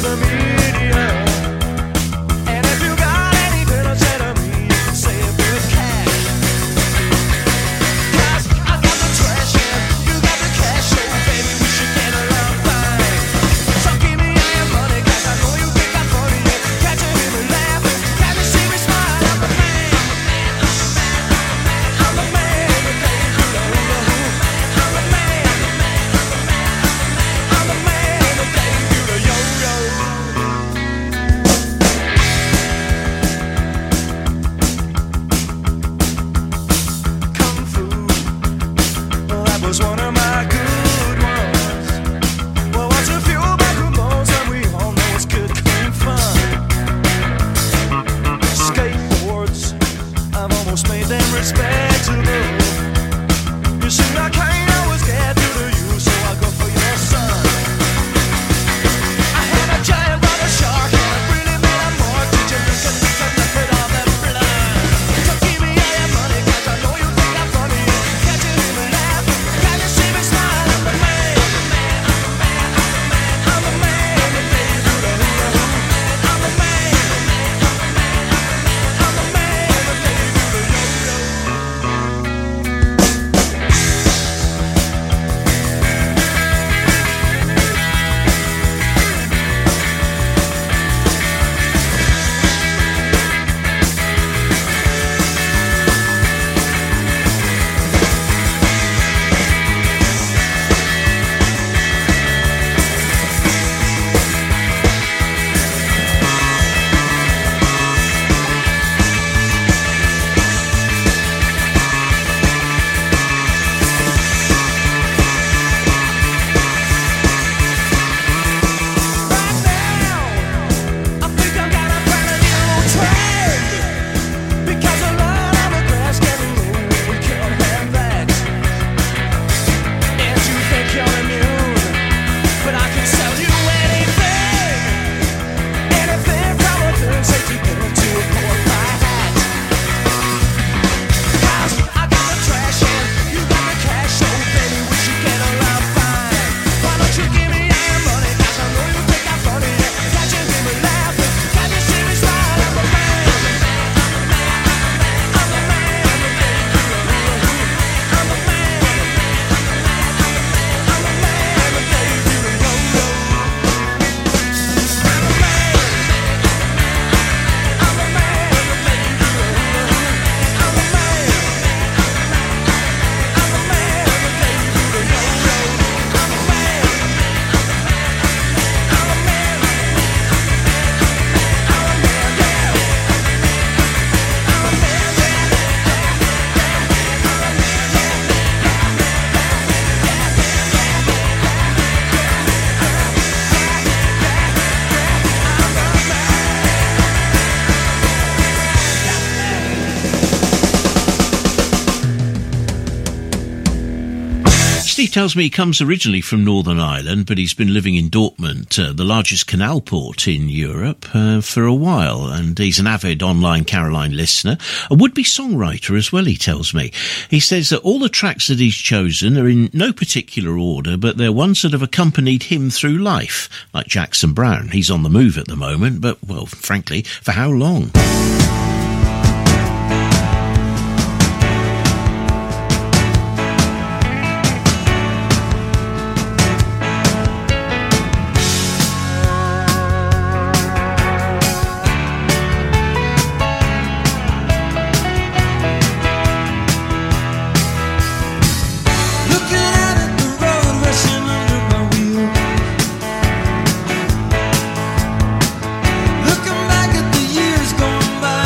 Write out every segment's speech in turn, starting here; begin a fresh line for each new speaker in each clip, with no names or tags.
Steve tells me he comes originally from Northern Ireland, but he's been living in Dortmund, the largest canal port in Europe, for a while, and he's an avid online Caroline listener, a would-be songwriter as well, he tells me. He says that all the tracks that he's chosen are in no particular order, but they're ones that have accompanied him through life, like Jackson Browne. He's on the move at the moment, but, well, frankly, for how long?
Looking back at the years gone by.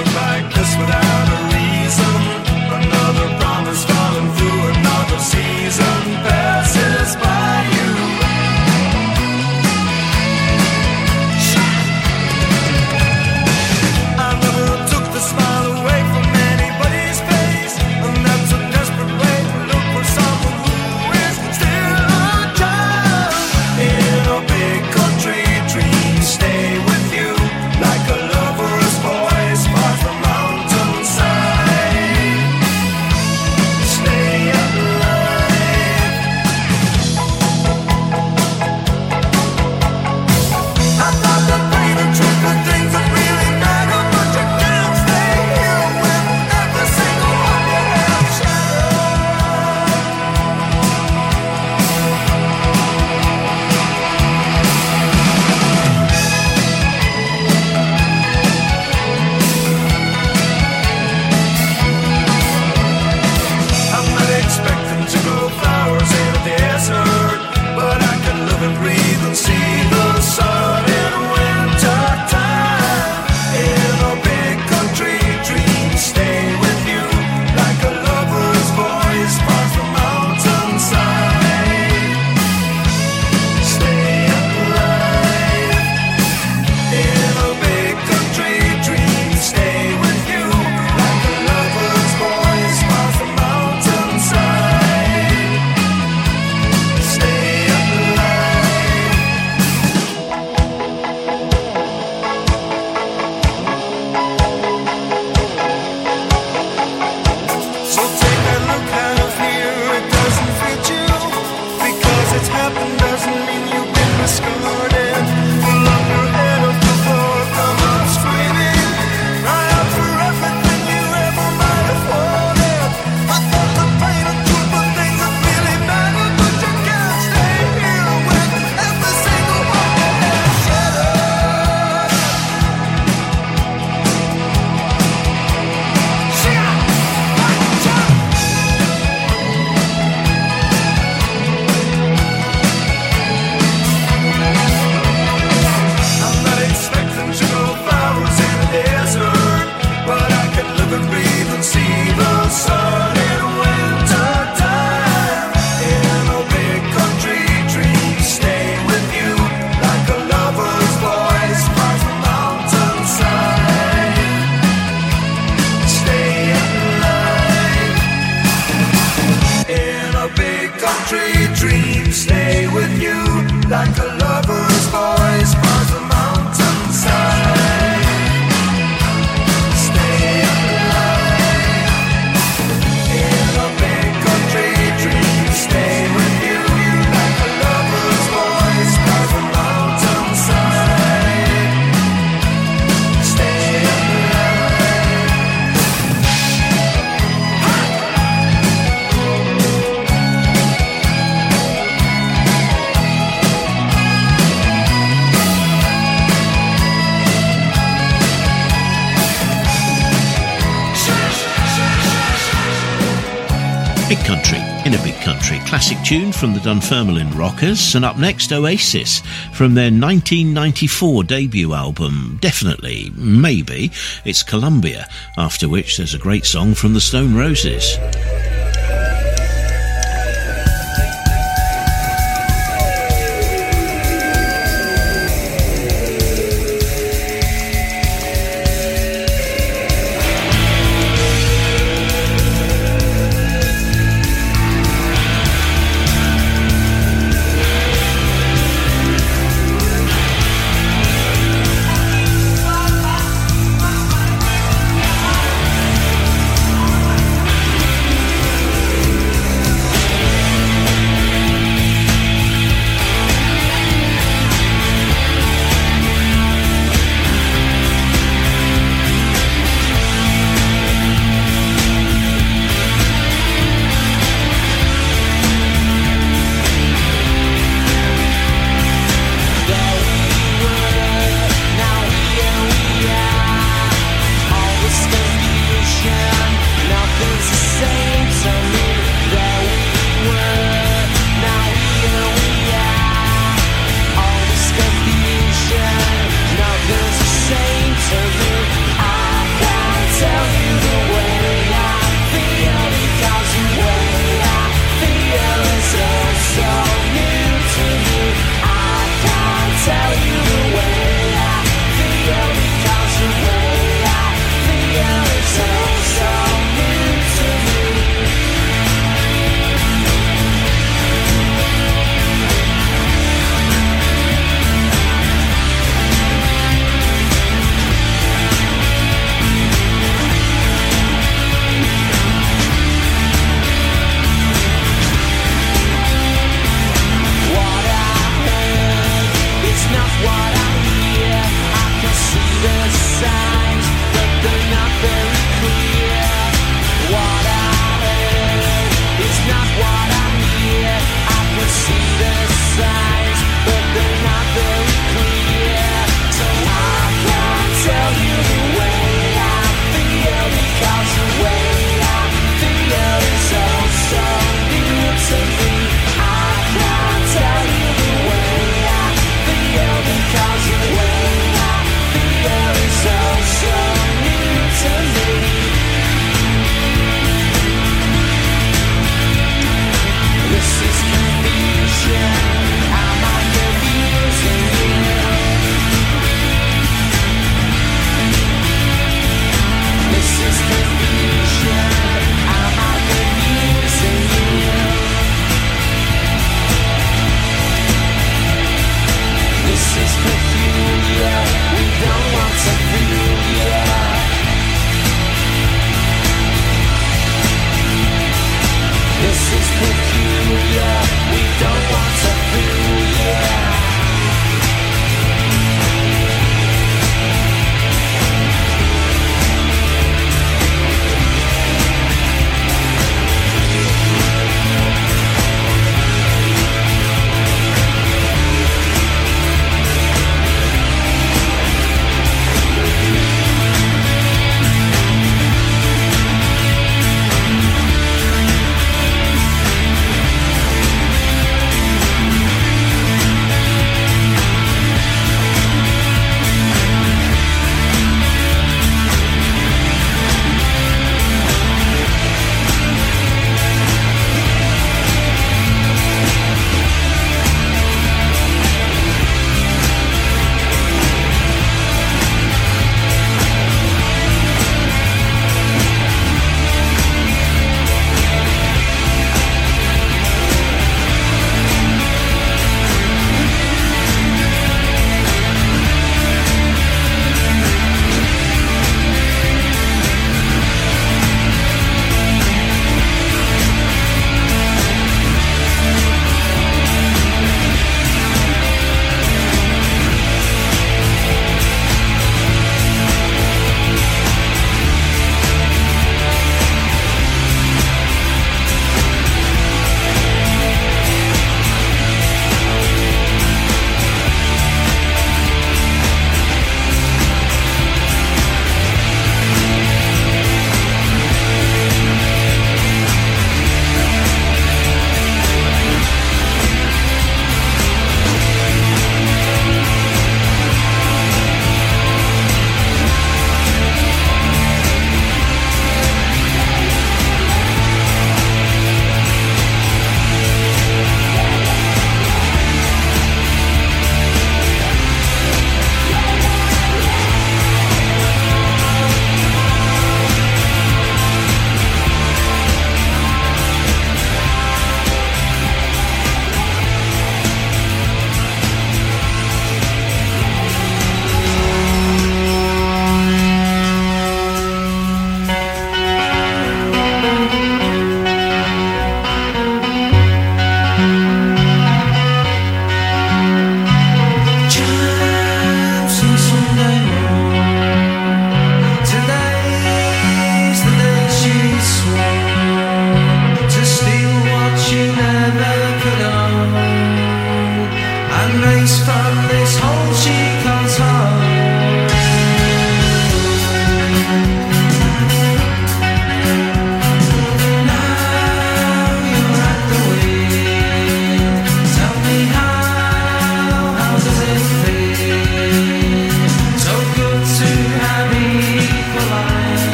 Big Country, in a Big Country, classic tune from the Dunfermline Rockers, and up next Oasis from their 1994 debut album, Definitely, Maybe, it's Columbia, after which there's a great song from the Stone Roses.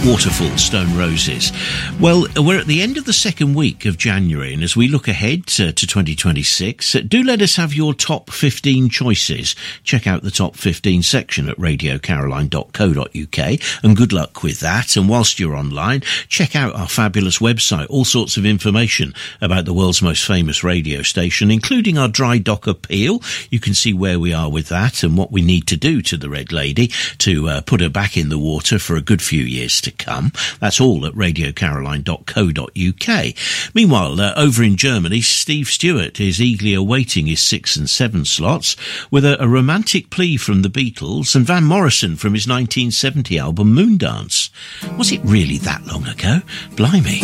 Waterfall, Stone Roses. Well, we're at the end of the second week of January, and as we look ahead to 2026, do let us have your top 15 choices. Check out the top 15 section at radiocaroline.co.uk, and good luck with that. And whilst you're online, check out our fabulous website, all sorts of information about the world's most famous radio station, including our dry dock appeal. You can see where we are with that and what we need to do to the Red Lady to put her back in the water for a good few years to come. That's all at radiocaroline.co.uk. Meanwhile, over in Germany, Steve Stewart is eagerly awaiting his 6 and 7 slots with a romantic plea from the Beatles and Van Morrison from his 1970 album Moondance. Was it really that long ago? Blimey.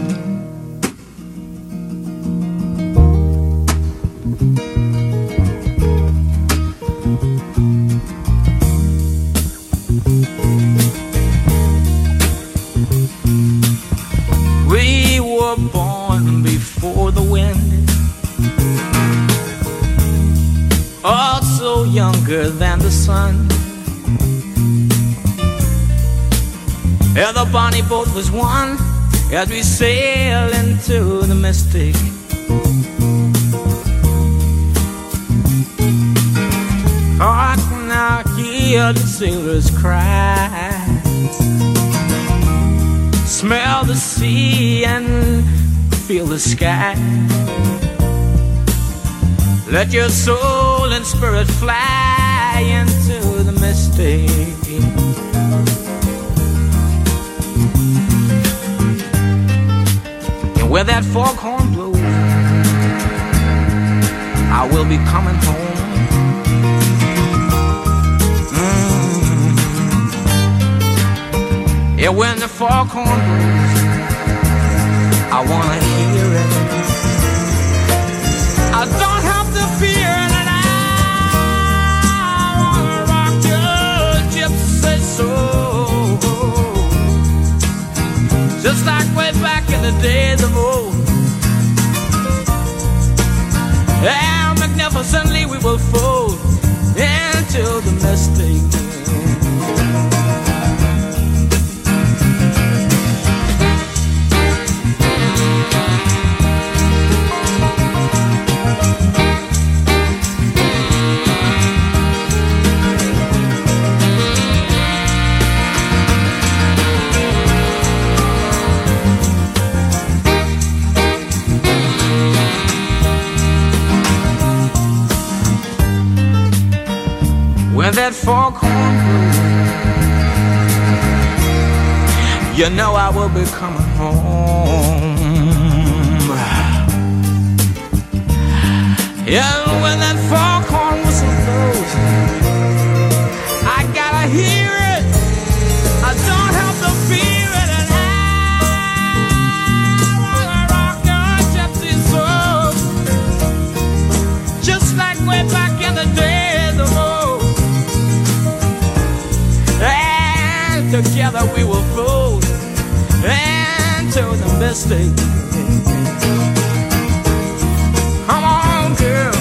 We were born before the wind, also younger than the sun. Yeah, the bonnie boat was one as we sail into the mystic. Hark now, hear the sailors cry, smell the sea and feel the sky. Let your soul and spirit fly into the mystic. And where that foghorn blows, I will be coming home. Yeah, when the foghorn blows, I wanna hear it. I don't have to fear it, and I wanna rock your gypsy soul, just like way back in the days of old. And magnificently we will fold into the mystic. When that foghorn blows, you know I will be coming home. Yeah, when that foghorn whistle blows, I gotta hear it. I don't have to fear it, and I wanna rock your gypsy soul, just like way back in the days of old. Together we will fold into the mystic. Come on, girl.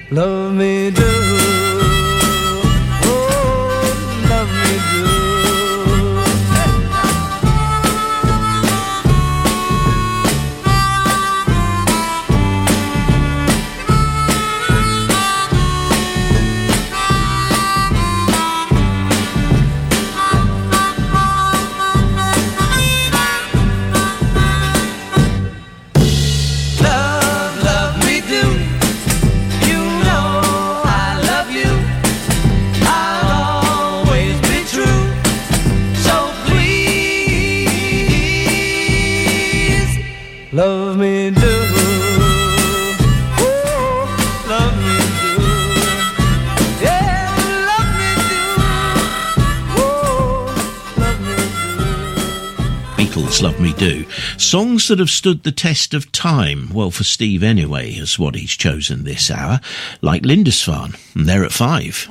love me do. Oh, love me do. Love me do, oh, love me do, yeah, love me do, oh, love me do.
Beatles, Love Me Do. Songs that have stood the test of time. Well, for Steve anyway, is what he's chosen this hour. Like Lindisfarne, and they're at 5.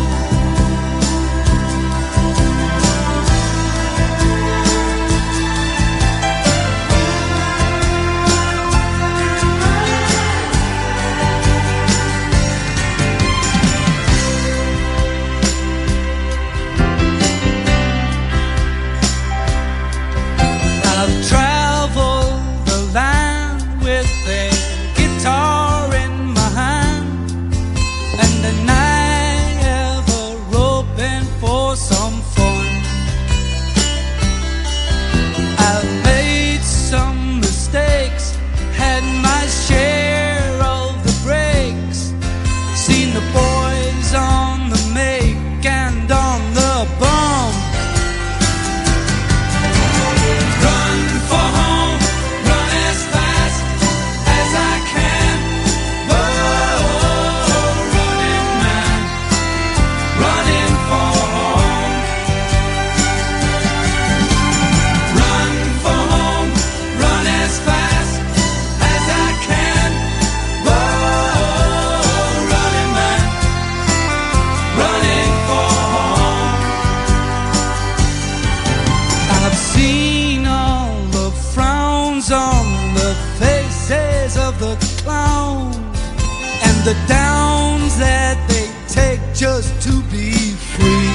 The downs that they take just to be free.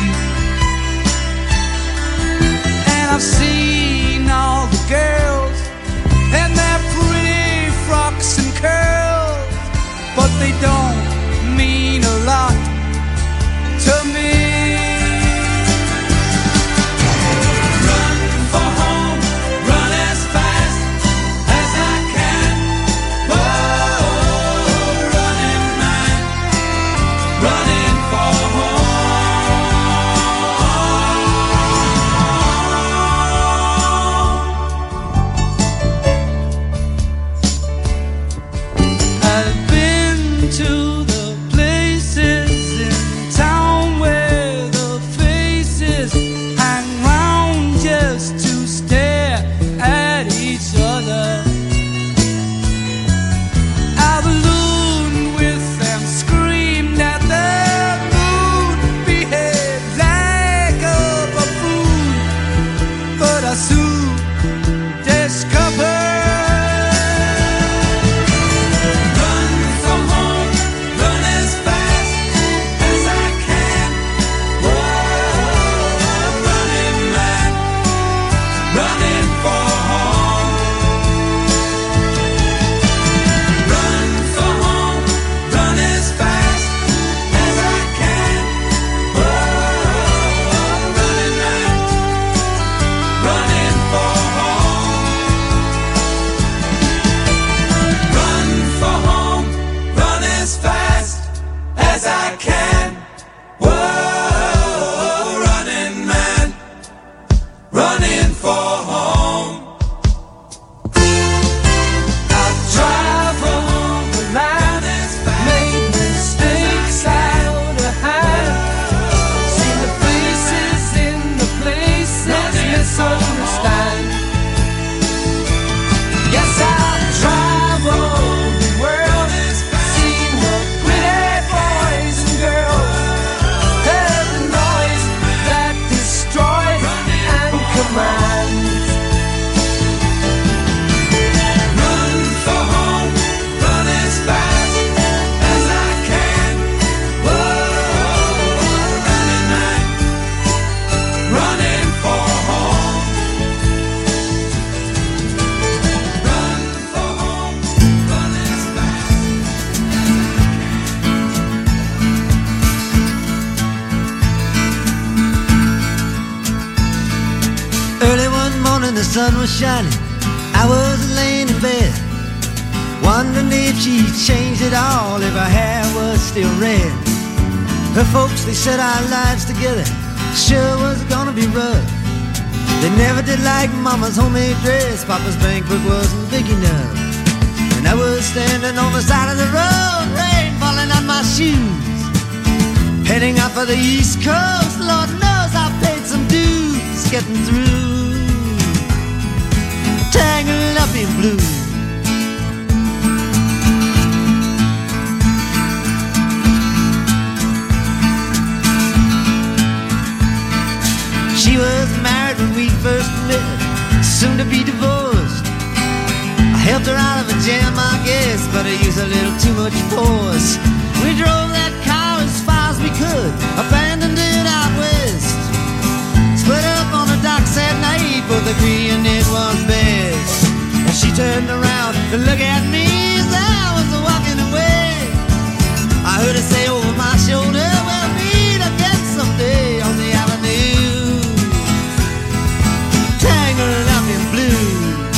And I've seen all the girls and their pretty frocks and curls, but they don't mean a lot to me. Girl
the sun was shining, I was laying in bed, wondering if she'd changed it all, if her hair was still red. Her folks, they said our lives together sure was gonna be rough. They never did like Mama's homemade dress, Papa's bank book wasn't big enough. And I was standing on the side of the road, rain falling on my shoes, heading out for the East Coast. Lord knows I paid some dues getting through, tangled up in blue. She was married when we first met, soon to be divorced. I helped her out of a jam, I guess, but I used a little too much force. We drove that car as far as we could, abandoned it out west. Split up on the docks at night, both agreeing it was best. And she turned around to look at me as I was walking away. I heard her say over my shoulder, we'll meet again someday on the avenue, tangled up in blue.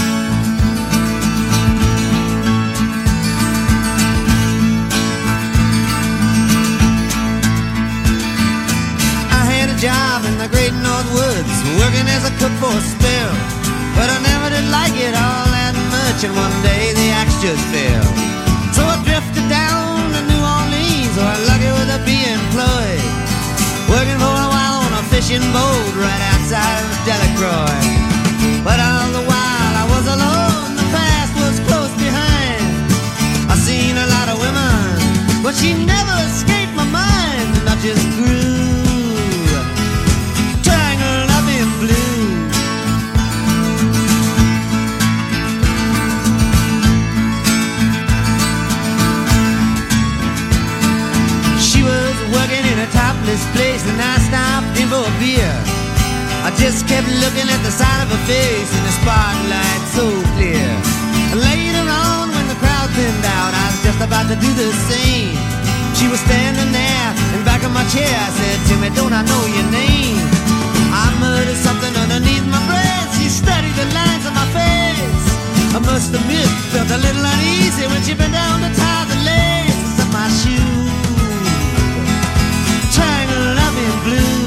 I had a job in the great North Woods, working as a cook for a spell, but I never did like it all that much, and one day the axe just fell. So I drifted down to New Orleans, where I'm lucky with a be employed, working for a while on a fishing boat right outside of Delacroix. But all the while I was alone, the past was close behind. I seen a lot of women, but she never escaped my mind, and I just grew tangled up in blue. She was working in a topless place, and I stopped in for a beer. I just kept looking at the side of her face in the spotlight so clear. Later on, when the crowd thinned out, I was just about to do the same. She was standing there in back of my chair. I said, Timmy, don't I know your name? I muttered something underneath my breath. She studied the lines on my face. I must admit, felt a little uneasy when she bent down to tie the laces of my shoes, tangled up in blue.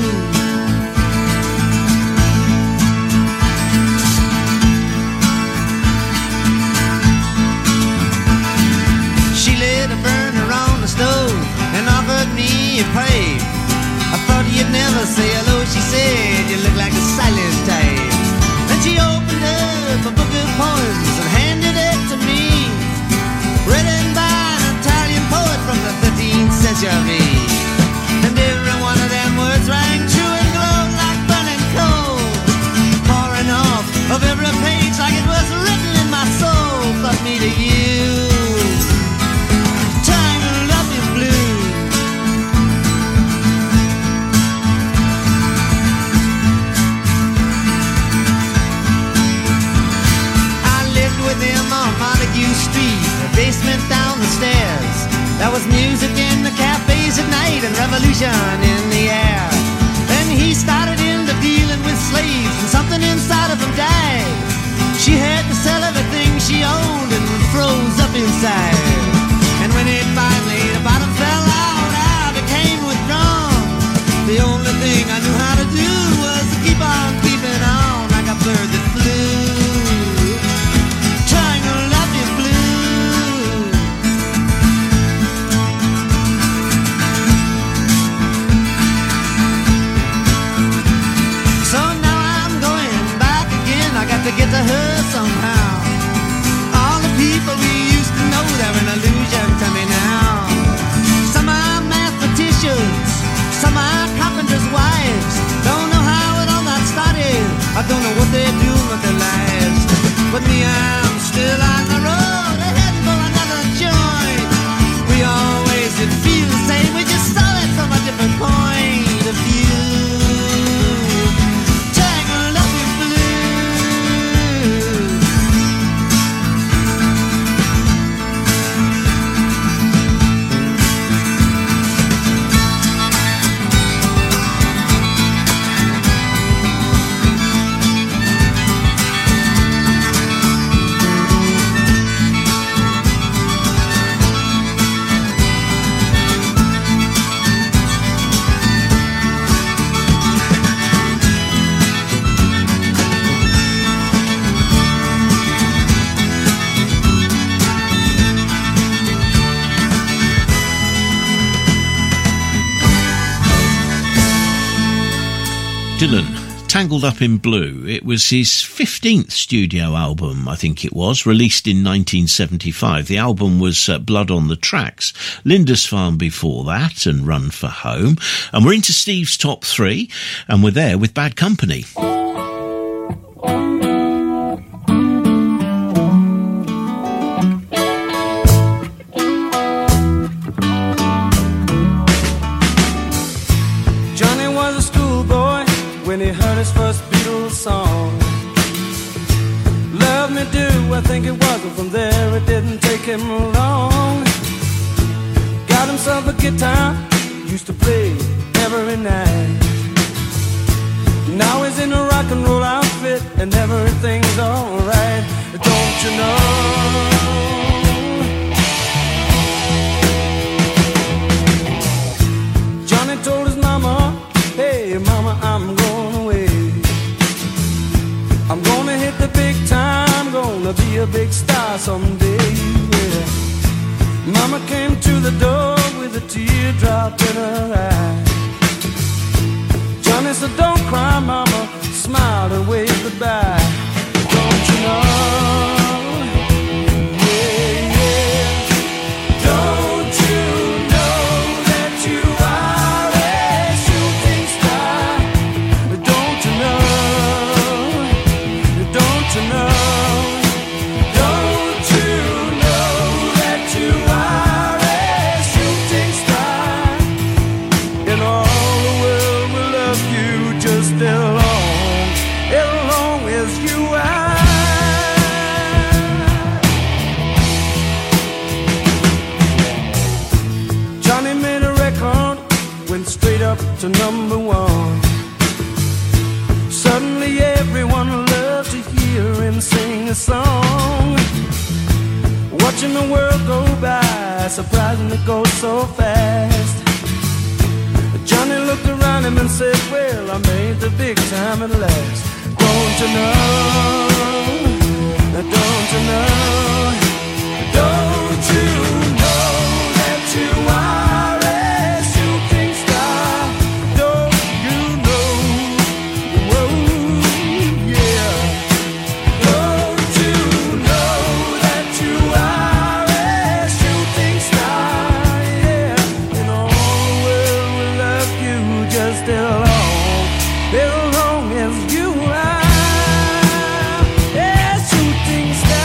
She lit a burner on the stove and offered me a pipe. I thought you'd never say hello, she said, you look like a silent type. Then she opened up a book of poems and handed it to me, written by an Italian poet from the 13th century. And every one of them words rang true and glowed like burning coal, pouring off of every page like it was written in my soul. But me to you, tangled up in blue. I lived with him on Montague Street, the basement down the stairs. There was music in the cafes at night and revolution in the air. Then he started into dealing with slaves, and something inside of him died. She had to sell everything she owned and froze up inside. And when it finally, the bottom fell out, I became withdrawn. The only thing I knew how to do was to keep on keeping on like a bird that flew, tangled up in blue.
Dylan, Tangled Up in Blue. It was his 15th studio album, I think it was, released in 1975. The album was Blood on the Tracks, Lindisfarne before that, and Run for Home. And we're into Steve's top three, and we're there with Bad Company.
His first Beatles song, Love Me Do, I think it was, and from there it didn't take him long. Got himself a guitar, used to play every night. Now he's in a rock and roll outfit and everything's alright. Don't you know? Johnny told his mama, hey mama, I'm going away. I'm gonna hit the big time, gonna be a big star someday, yeah. Mama came to the door with a teardrop in her eye. Johnny said, don't cry, mama, smiled and waved goodbye. Don't you know? Yeah, yeah. Don't you know that you are a shooting star? Don't you know? Don't you know? Don't you know that you are a shooting star? And all the world will love you just as long as you are. Johnny made a record, went straight up to number one. Suddenly everyone loved to hear him sing a song. Watching the world go by, surprising it goes so fast. Johnny looked around him and said, well, I made the big time at last. Don't you know? Don't you know? Don't you know that you are a shooting star? Don't you know? Whoa, yeah. Don't you know that you are a shooting star? Yeah. And all the world will love you just as long as you are. Yeah, shooting star.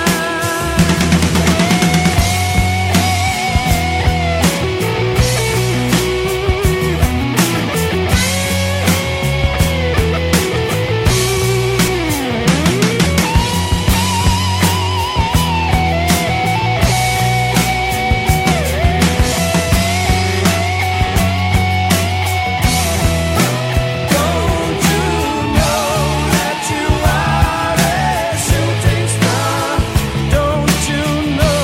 Don't you know that you are a shooting star? Don't you know?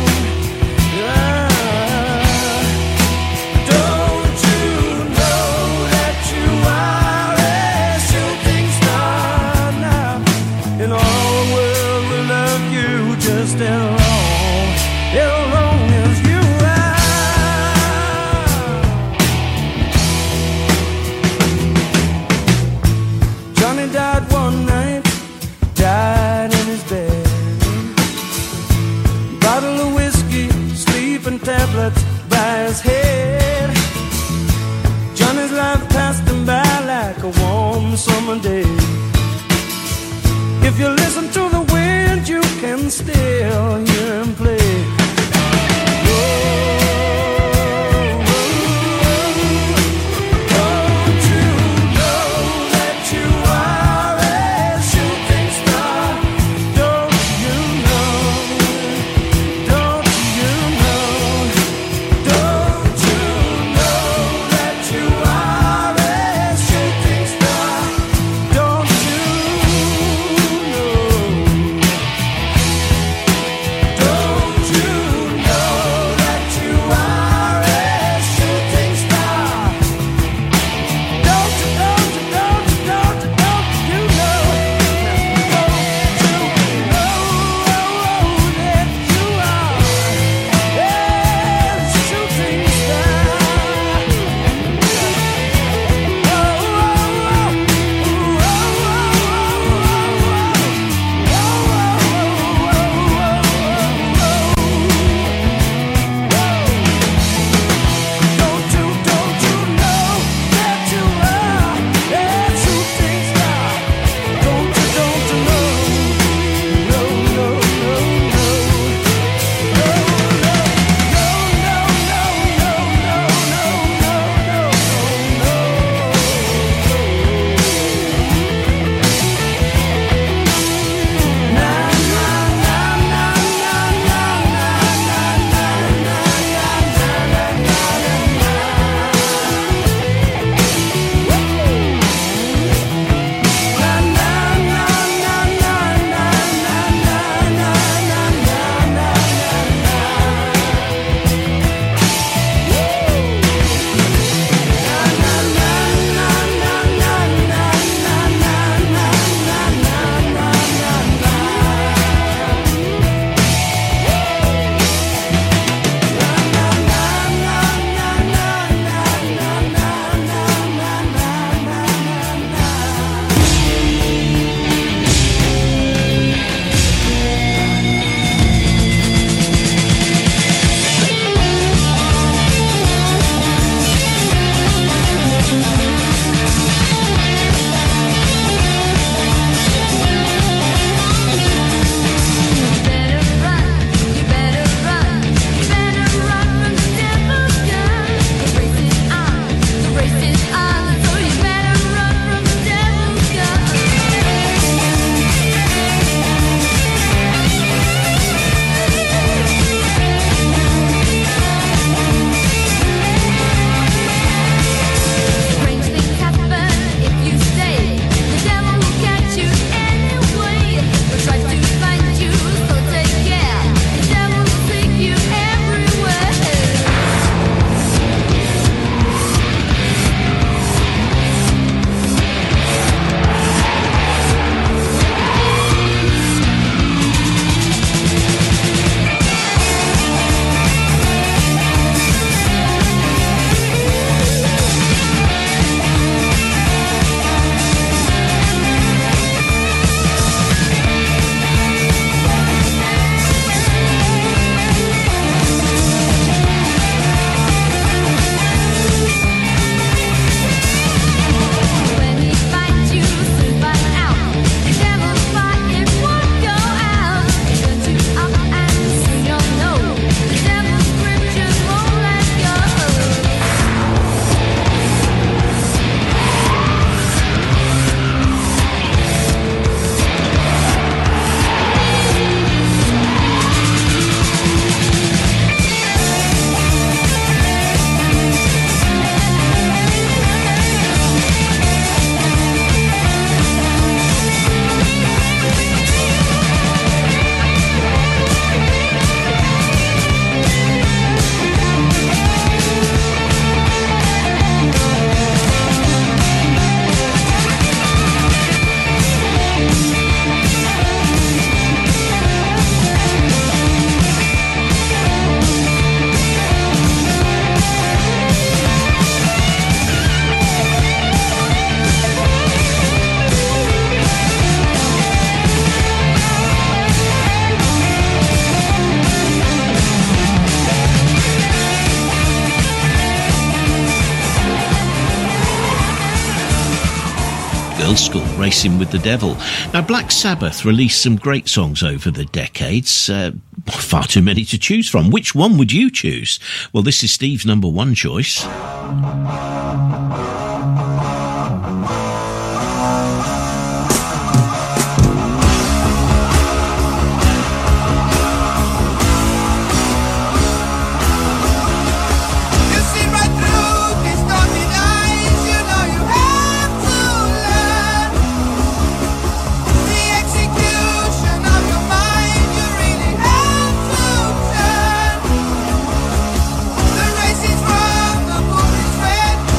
Don't you know that you are a shooting star now? And all the world will love you just as long as you are. Johnny died one night, died in his bed. Bottle of whiskey, sleeping tablets by his head. Johnny's life passed him by like a warm summer day. If you listen to the wind, you can still hear him play. Don't you know that you are a shooting star? Don't you know? Don't you know? Don't you know that you are a shooting star? Don't you know?
Girls' School, Racing with the Devil. Now, Black Sabbath released some great songs over the decades. Far too many to choose from. Which one would you choose? Well, this is Steve's number one choice.
The race is from the moon is red.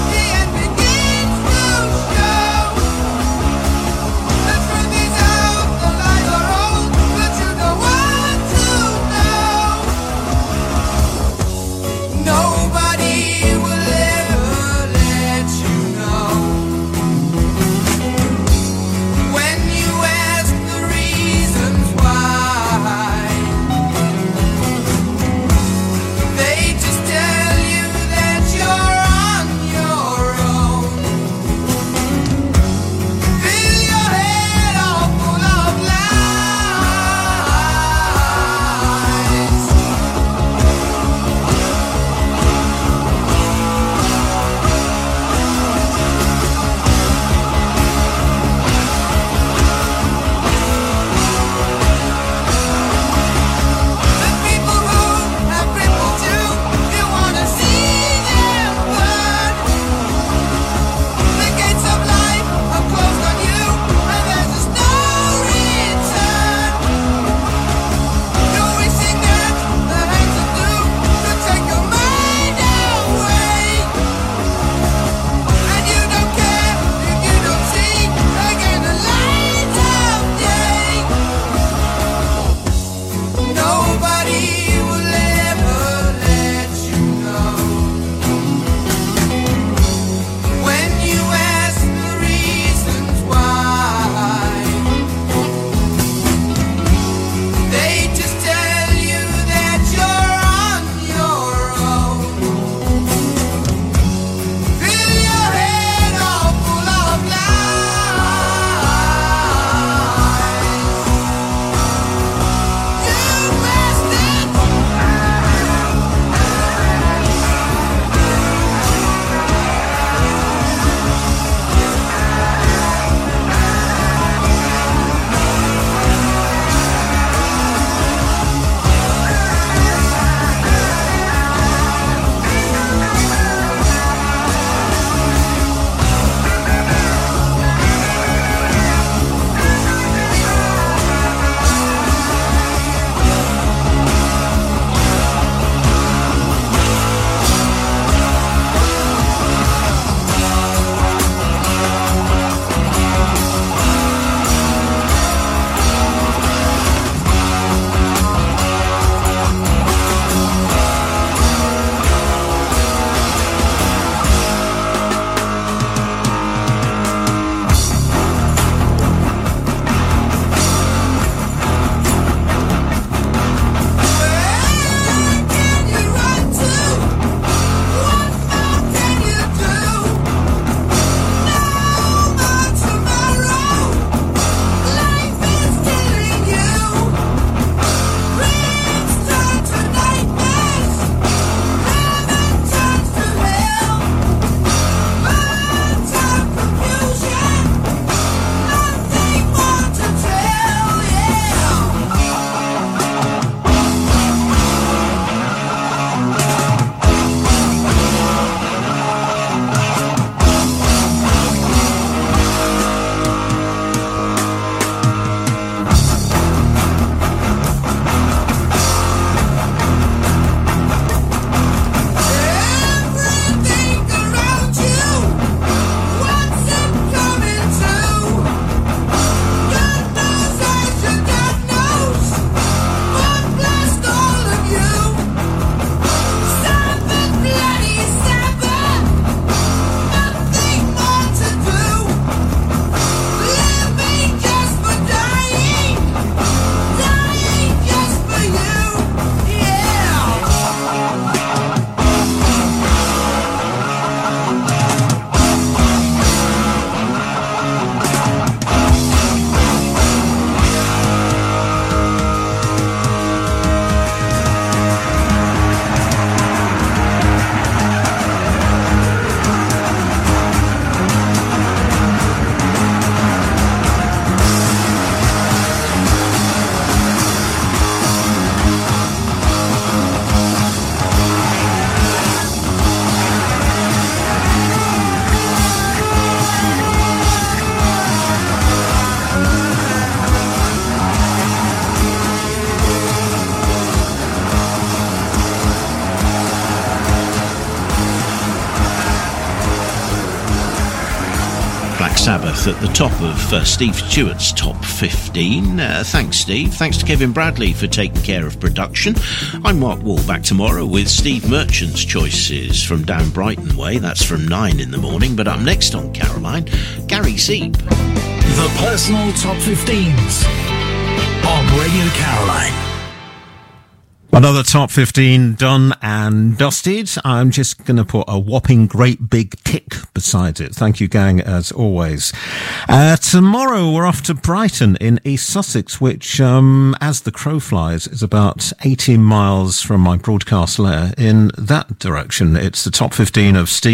Black Sabbath at the top of Steve Stewart's Top 15. Thanks, Steve. Thanks to Kevin Bradley for taking care of production. I'm Mark Wall, back tomorrow with Steve Merchant's choices from down Brighton way. That's from 9 in the morning. But up next on Caroline, Gary Zeeb.
The Personal Top 15s on Radio Caroline.
Another Top 15 done and dusted. I'm just going to put a whopping great big tick beside it. Thank you, gang, as always. Tomorrow we're off to Brighton in East Sussex, which, as the crow flies, is about 18 miles from my broadcast lair. In that direction, it's the Top 15 of Steve